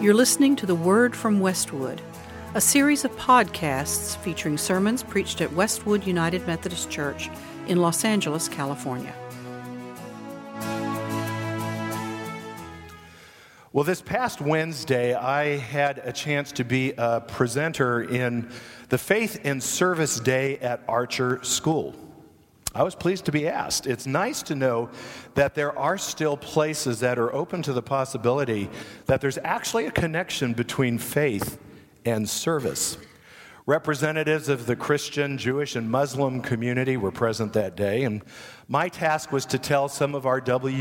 You're listening to The Word from Westwood, a series of podcasts featuring sermons preached at Westwood United Methodist Church in Los Angeles, California. Well, this past Wednesday, I had a chance to be a presenter in the Faith and Service Day at Archer School. I was pleased to be asked. It's nice to know that there are still places that are open to the possibility that there's actually a connection between faith and service. Representatives of the Christian, Jewish, and Muslim community were present that day, and my task was to tell some of our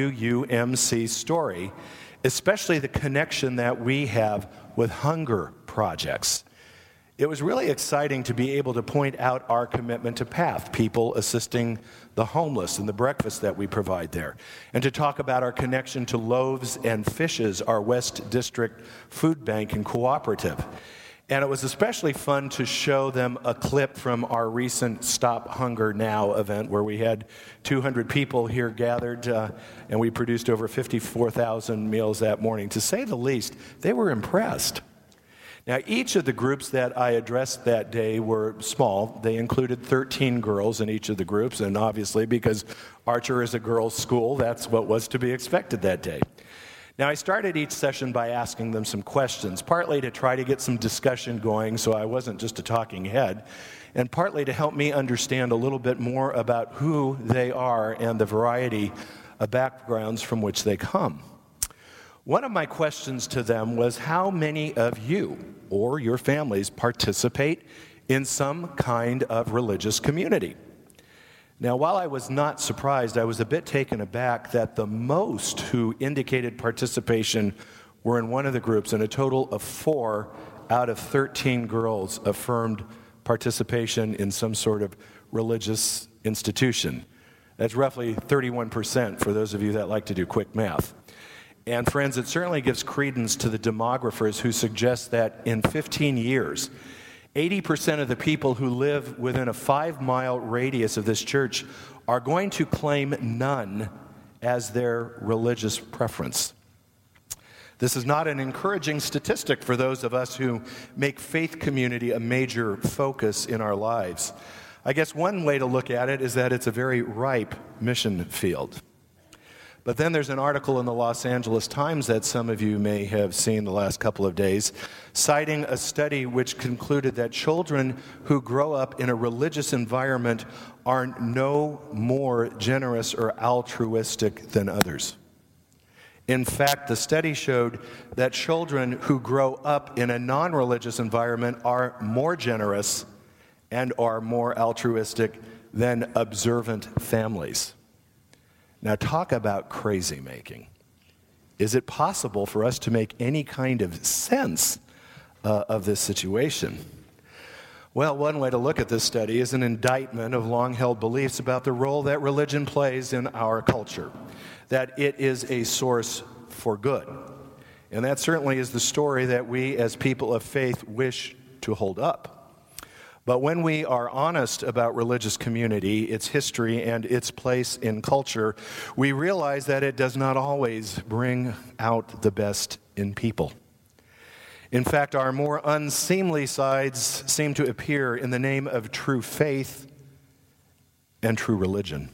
WUMC story, especially the connection that we have with hunger projects. It was really exciting to be able to point out our commitment to PATH, people assisting the homeless, and the breakfast that we provide there, and to talk about our connection to Loaves and Fishes, our West District food bank and cooperative. And it was especially fun to show them a clip from our recent Stop Hunger Now event, where we had 200 people here gathered, and we produced over 54,000 meals that morning. To say the least, they were impressed. Now, each of the groups that I addressed that day were small. They included 13 girls in each of the groups, and obviously, because Archer is a girls' school, that's what was to be expected that day. Now, I started each session by asking them some questions, partly to try to get some discussion going so I wasn't just a talking head, and partly to help me understand a little bit more about who they are and the variety of backgrounds from which they come. One of my questions to them was, how many of you or your families participate in some kind of religious community? Now, while I was not surprised, I was a bit taken aback that the most who indicated participation were in one of the groups, and a total of 4 out of 13 girls affirmed participation in some sort of religious institution. That's roughly 31% for those of you that like to do quick math. And friends, it certainly gives credence to the demographers who suggest that in 15 years, 80% of the people who live within a 5-mile radius of this church are going to claim none as their religious preference. This is not an encouraging statistic for those of us who make faith community a major focus in our lives. I guess one way to look at it is that it's a very ripe mission field. But then there's an article in the Los Angeles Times that some of you may have seen the last couple of days, citing a study which concluded that children who grow up in a religious environment are no more generous or altruistic than others. In fact, the study showed that children who grow up in a non-religious environment are more generous and are more altruistic than observant families. Now, talk about crazy making. Is it possible for us to make any kind of sense of this situation? Well, one way to look at this study is an indictment of long-held beliefs about the role that religion plays in our culture, that it is a source for good. And that certainly is the story that we as people of faith wish to hold up. But when we are honest about religious community, its history, and its place in culture, we realize that it does not always bring out the best in people. In fact, our more unseemly sides seem to appear in the name of true faith and true religion.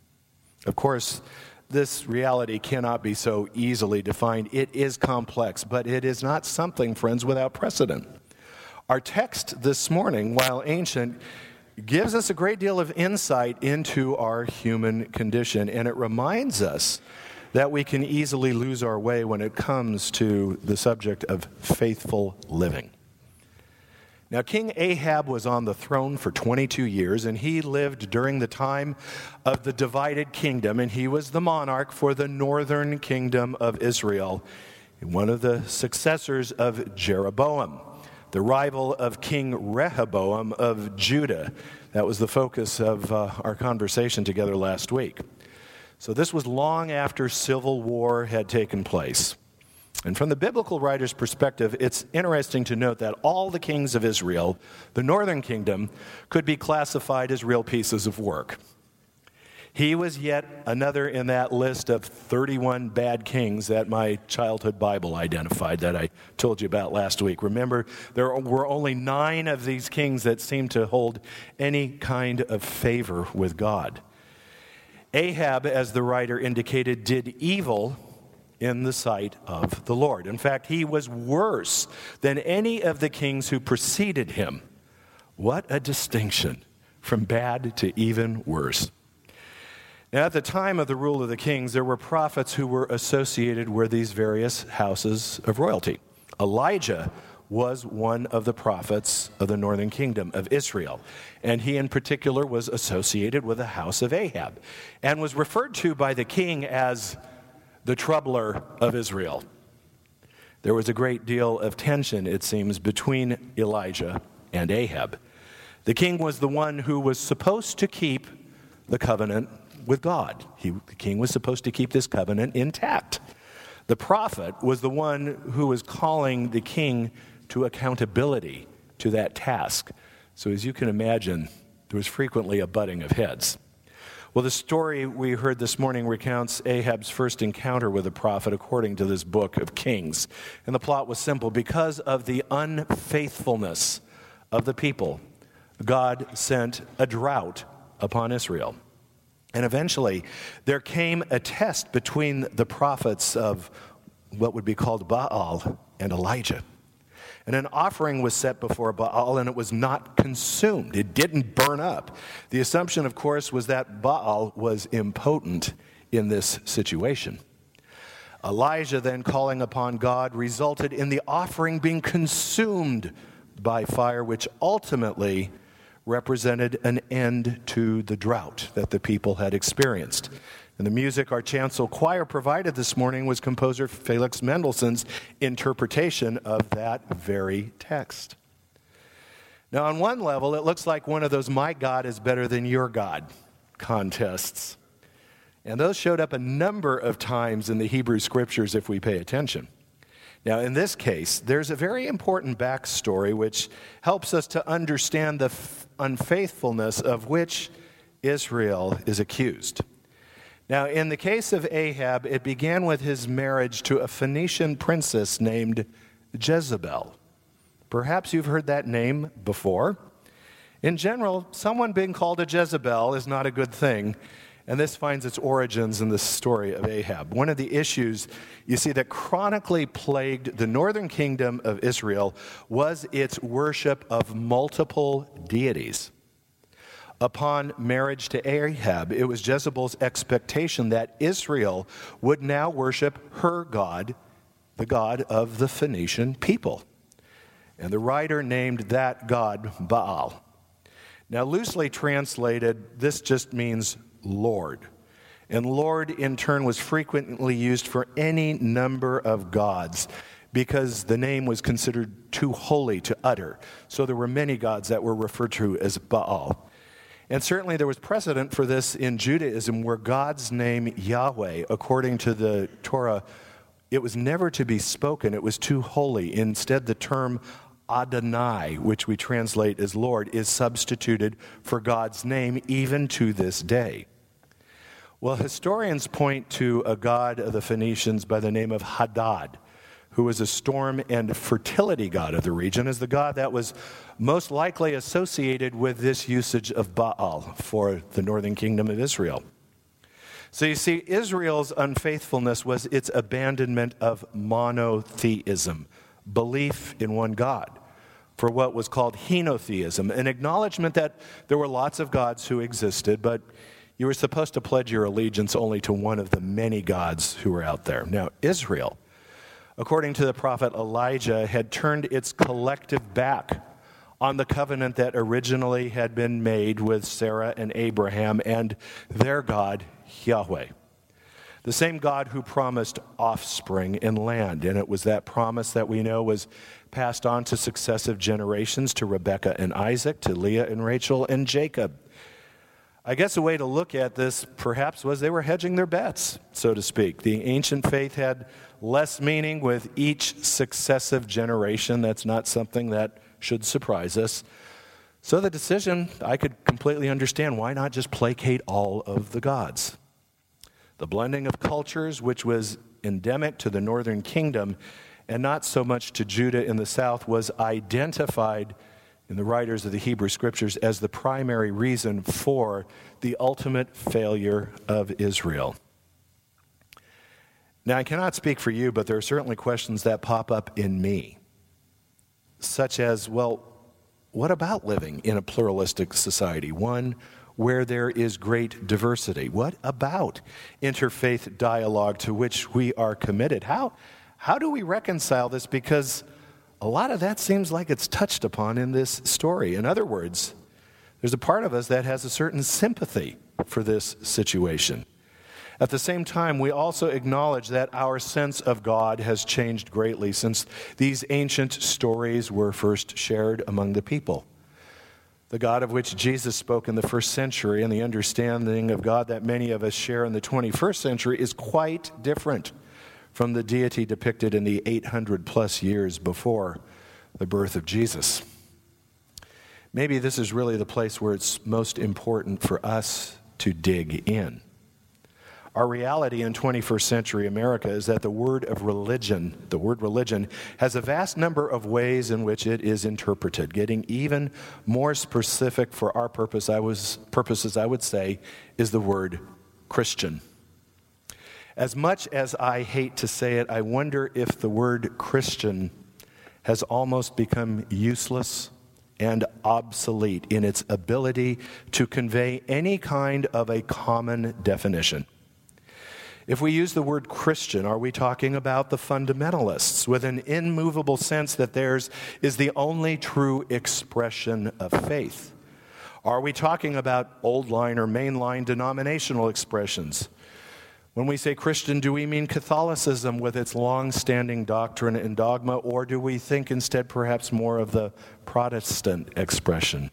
Of course, this reality cannot be so easily defined. It is complex, but it is not something, friends, without precedent. Our text this morning, while ancient, gives us a great deal of insight into our human condition, and it reminds us that we can easily lose our way when it comes to the subject of faithful living. Now, King Ahab was on the throne for 22 years, and he lived during the time of the divided kingdom, and he was the monarch for the northern kingdom of Israel, one of the successors of Jeroboam, the rival of King Rehoboam of Judah. That was the focus of our conversation together last week. So this was long after civil war had taken place. And from the biblical writer's perspective, it's interesting to note that all the kings of Israel, the northern kingdom, could be classified as real pieces of work. He was yet another in that list of 31 bad kings that my childhood Bible identified that I told you about last week. Remember, there were only 9 of these kings that seemed to hold any kind of favor with God. Ahab, as the writer indicated, did evil in the sight of the Lord. In fact, he was worse than any of the kings who preceded him. What a distinction from bad to even worse. Now, at the time of the rule of the kings, there were prophets who were associated with these various houses of royalty. Elijah was one of the prophets of the northern kingdom of Israel, and he in particular was associated with the house of Ahab and was referred to by the king as the troubler of Israel. There was a great deal of tension, it seems, between Elijah and Ahab. The king was the one who was supposed to keep the covenant with God. The king was supposed to keep this covenant intact. The prophet was the one who was calling the king to accountability to that task. So as you can imagine, there was frequently a butting of heads. Well, the story we heard this morning recounts Ahab's first encounter with the prophet according to this book of Kings. And the plot was simple. Because of the unfaithfulness of the people, God sent a drought upon Israel. And eventually, there came a test between the prophets of what would be called Baal and Elijah. And an offering was set before Baal, and it was not consumed. It didn't burn up. The assumption, of course, was that Baal was impotent in this situation. Elijah, then calling upon God, resulted in the offering being consumed by fire, which ultimately represented an end to the drought that the people had experienced. And the music our chancel choir provided this morning was composer Felix Mendelssohn's interpretation of that very text. Now, on one level, it looks like one of those "my God is better than your God" contests. And those showed up a number of times in the Hebrew Scriptures if we pay attention. Now, in this case, there's a very important backstory which helps us to understand the unfaithfulness of which Israel is accused. Now, in the case of Ahab, it began with his marriage to a Phoenician princess named Jezebel. Perhaps you've heard that name before. In general, someone being called a Jezebel is not a good thing, and this finds its origins in the story of Ahab. One of the issues you see that chronically plagued the northern kingdom of Israel was its worship of multiple deities. Upon marriage to Ahab, it was Jezebel's expectation that Israel would now worship her God, the God of the Phoenician people. And the writer named that god Baal. Now, loosely translated, this just means Lord. And Lord, in turn, was frequently used for any number of gods because the name was considered too holy to utter. So there were many gods that were referred to as Baal. And certainly there was precedent for this in Judaism where God's name, Yahweh, according to the Torah, it was never to be spoken. It was too holy. Instead, the term Adonai, which we translate as Lord, is substituted for God's name even to this day. Well, historians point to a god of the Phoenicians by the name of Hadad, who was a storm and fertility god of the region, as the god that was most likely associated with this usage of Baal for the northern kingdom of Israel. So you see, Israel's unfaithfulness was its abandonment of monotheism, belief in one God, for what was called henotheism, an acknowledgement that there were lots of gods who existed, but you were supposed to pledge your allegiance only to one of the many gods who were out there. Now, Israel, according to the prophet Elijah, had turned its collective back on the covenant that originally had been made with Sarah and Abraham and their God, Yahweh. The same God who promised offspring and land. And it was that promise that we know was passed on to successive generations, to Rebekah and Isaac, to Leah and Rachel and Jacob. I guess a way to look at this perhaps was they were hedging their bets, so to speak. The ancient faith had less meaning with each successive generation. That's not something that should surprise us. So the decision, I could completely understand. Why not just placate all of the gods? The blending of cultures, which was endemic to the northern kingdom and not so much to Judah in the south, was identified in the writers of the Hebrew Scriptures as the primary reason for the ultimate failure of Israel. Now, I cannot speak for you, but there are certainly questions that pop up in me, such as, well, what about living in a pluralistic society, one where there is great diversity? What about interfaith dialogue to which we are committed? How do we reconcile this? Because a lot of that seems like it's touched upon in this story. In other words, there's a part of us that has a certain sympathy for this situation. At the same time, we also acknowledge that our sense of God has changed greatly since these ancient stories were first shared among the people. The God of which Jesus spoke in the first century and the understanding of God that many of us share in the 21st century is quite different from the deity depicted in the 800 plus years before the birth of Jesus. Maybe this is really the place where it's most important for us to dig in. Our reality in 21st century America is that the word religion, has a vast number of ways in which it is interpreted. Getting even more specific for our purposes, I would say, is the word Christian. As much as I hate to say it, I wonder if the word Christian has almost become useless and obsolete in its ability to convey any kind of a common definition. If we use the word Christian, are we talking about the fundamentalists with an immovable sense that theirs is the only true expression of faith? Are we talking about old line or mainline denominational expressions? When we say Christian, do we mean Catholicism with its long-standing doctrine and dogma, or do we think instead perhaps more of the Protestant expression?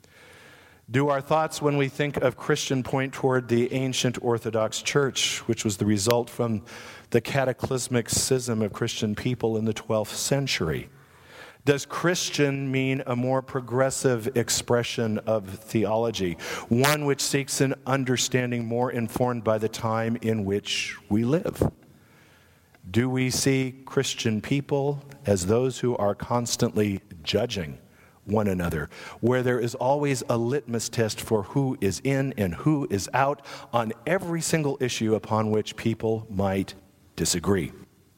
Do our thoughts when we think of Christian point toward the ancient Orthodox Church, which was the result from the cataclysmic schism of Christian people in the 12th century? Does Christian mean a more progressive expression of theology, one which seeks an understanding more informed by the time in which we live? Do we see Christian people as those who are constantly judging one another, where there is always a litmus test for who is in and who is out on every single issue upon which people might disagree?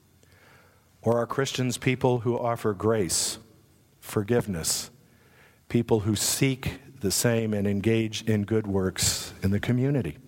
Or are Christians people who offer grace, forgiveness, people who seek the same and engage in good works in the community?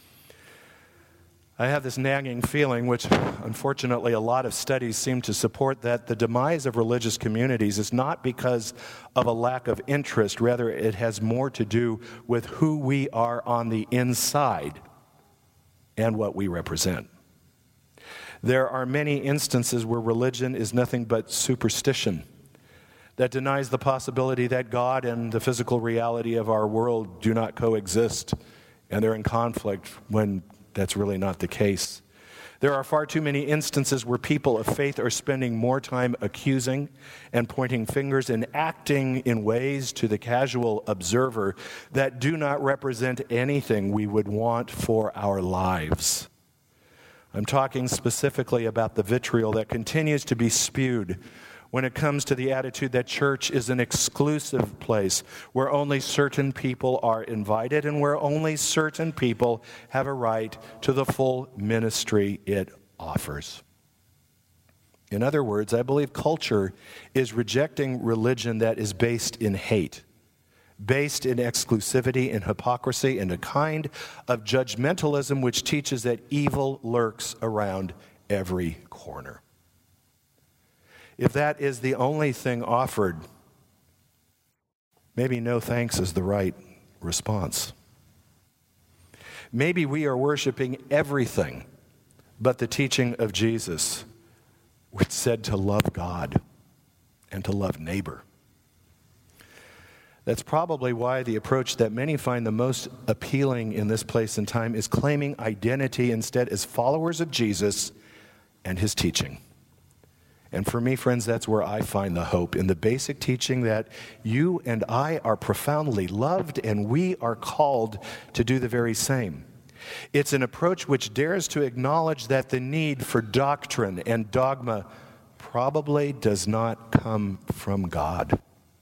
I have this nagging feeling, which unfortunately a lot of studies seem to support, that the demise of religious communities is not because of a lack of interest. Rather, it has more to do with who we are on the inside and what we represent. There are many instances where religion is nothing but superstition that denies the possibility that God and the physical reality of our world do not coexist, and they're in conflict when that's really not the case. There are far too many instances where people of faith are spending more time accusing and pointing fingers and acting in ways to the casual observer that do not represent anything we would want for our lives. I'm talking specifically about the vitriol that continues to be spewed when it comes to the attitude that church is an exclusive place where only certain people are invited and where only certain people have a right to the full ministry it offers. In other words, I believe culture is rejecting religion that is based in hate, based in exclusivity and hypocrisy, and a kind of judgmentalism which teaches that evil lurks around every corner. If that is the only thing offered, maybe no thanks is the right response. Maybe we are worshiping everything but the teaching of Jesus, which said to love God and to love neighbor. That's probably why the approach that many find the most appealing in this place and time is claiming identity instead as followers of Jesus and his teaching. And for me, friends, that's where I find the hope, in the basic teaching that you and I are profoundly loved and we are called to do the very same. It's an approach which dares to acknowledge that the need for doctrine and dogma probably does not come from God.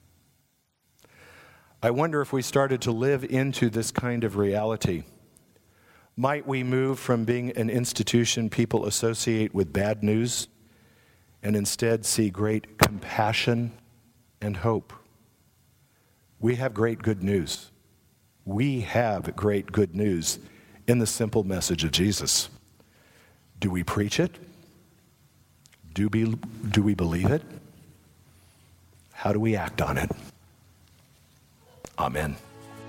I wonder if we started to live into this kind of reality, might we move from being an institution people associate with bad news and instead see great compassion and hope? We have great good news. We have great good news in the simple message of Jesus. Do we preach it? Do we believe it? How do we act on it? Amen.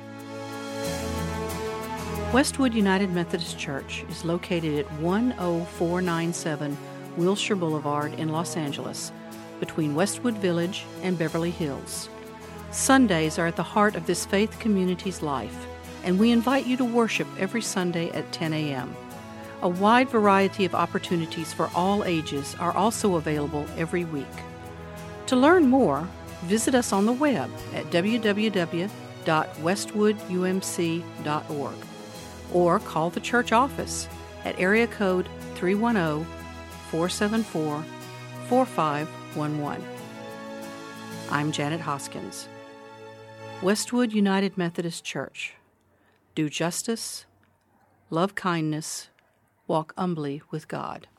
Westwood United Methodist Church is located at 10497 Wilshire Boulevard in Los Angeles, between Westwood Village and Beverly Hills. Sundays are at the heart of this faith community's life, and we invite you to worship every Sunday at 10 a.m. A wide variety of opportunities for all ages are also available every week. To learn more, visit us on the web at www.westwoodumc.org or call the church office at area code 310-474-4511. I'm Janet Hoskins. Westwood United Methodist Church. Do justice, love kindness, walk humbly with God.